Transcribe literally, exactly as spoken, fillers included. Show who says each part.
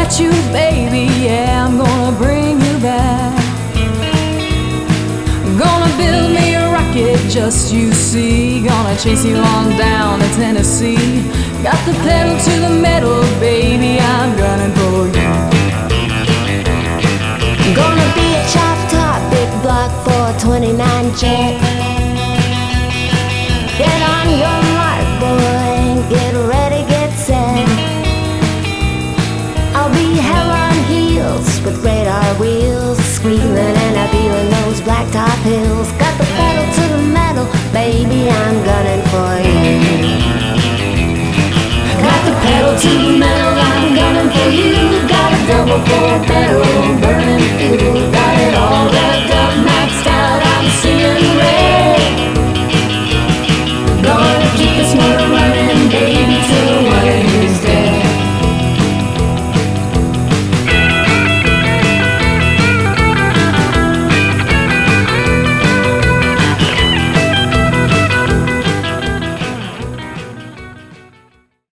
Speaker 1: get you, baby, yeah, I'm gonna bring you back. Gonna build me a rocket, just you see. Gonna chase you on down to Tennessee. Got the pedal to the metal, baby, I'm gunning for you.
Speaker 2: Gonna be a chop top, big block four twenty-nine jet. Get on your mark, boy, get ready, get set. I'll be hell on heels with radar wheels, squealing and a feeling those blacktop hills. Got the pedal to the metal, baby, I'm gunning for you.
Speaker 1: Got the pedal to the metal, I'm gunning for you. Got a double four pedal,